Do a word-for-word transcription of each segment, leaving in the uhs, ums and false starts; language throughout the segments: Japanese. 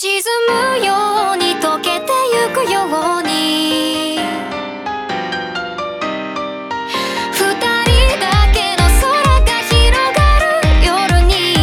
沈むように溶けてゆくように二人だけの空が広がる夜に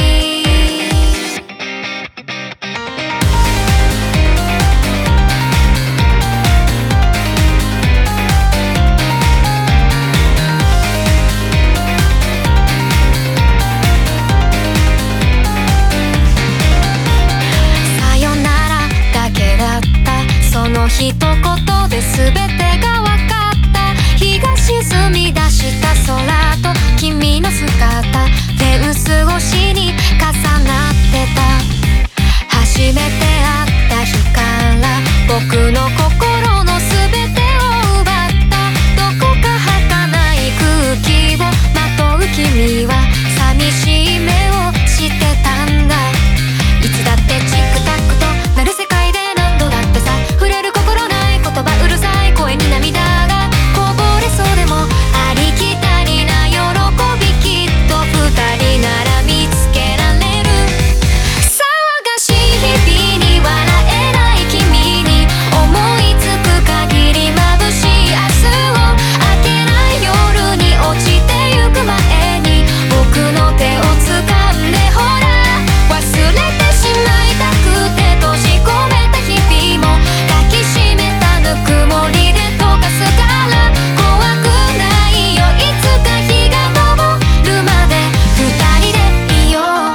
さよならだけだったその一言で全てが分かった日が沈み出した空と君の姿フェンス越しに重なってた初めて会った日から僕の心の全てを奪ったどこか儚い空気をまとう君は寂しい目をしてたんだいつだってチックタックとなる世界で何度だってさ触れる心ない言葉うるさい声に涙がこぼれそうでもありきたりな喜びきっと二人なら見つけられる騒がしい日々に笑えない君に思いつく限り眩しい明日を明けない夜に落ちてゆく前に僕の手を掴んでほら忘れてしまいたくて閉じ込めた日々も抱きしめたぬくもりで溶かすから怖くないよいつか日が昇るまで二人でいよう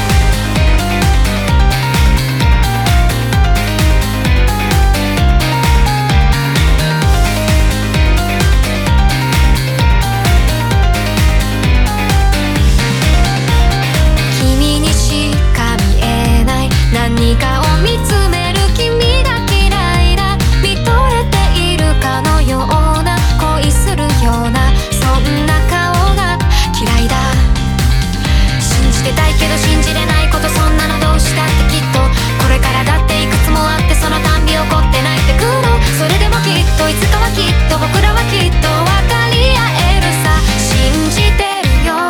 君にしか見えない何かを見つめる君が嫌いだ見とれているかのような恋するようなそんな顔が嫌いだ信じてたいけど信じれないことそんなのどうしたってきっとこれからだっていくつもあってそのたんび起こって泣いてくるそれでもきっといつかはきっと僕らはきっと分かり合えるさ信じてるよ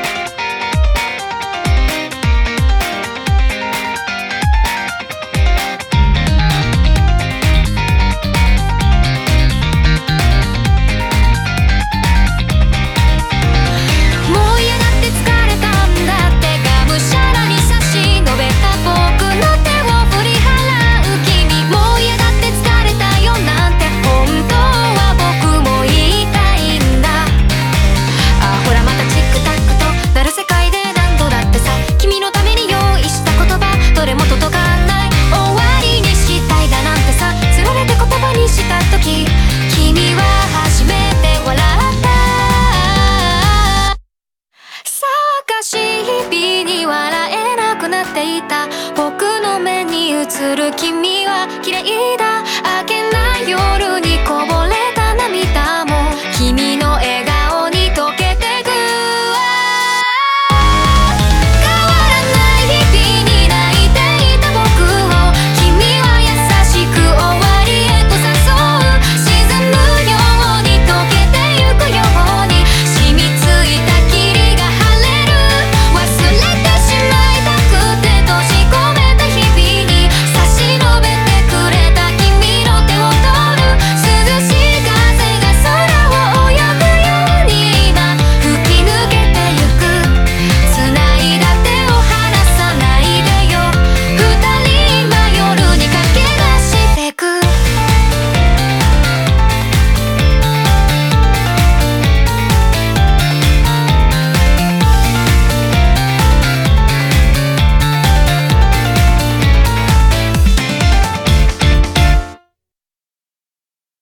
もう嫌だって疲れたんだってがむしゃらに差し伸べた僕の手を振り払う君もう嫌だって疲れたよなんて本当は僕も言いたいんだあほらまたチックタックとなる世界で何度だってさ君のために用意した言葉どれも届かない終わりにしたいだなんてさつられて言葉にした時君は初めて笑った騒がしい日々に笑えなくなっていた僕の目に映る君は綺麗だ明けない夜にこぼ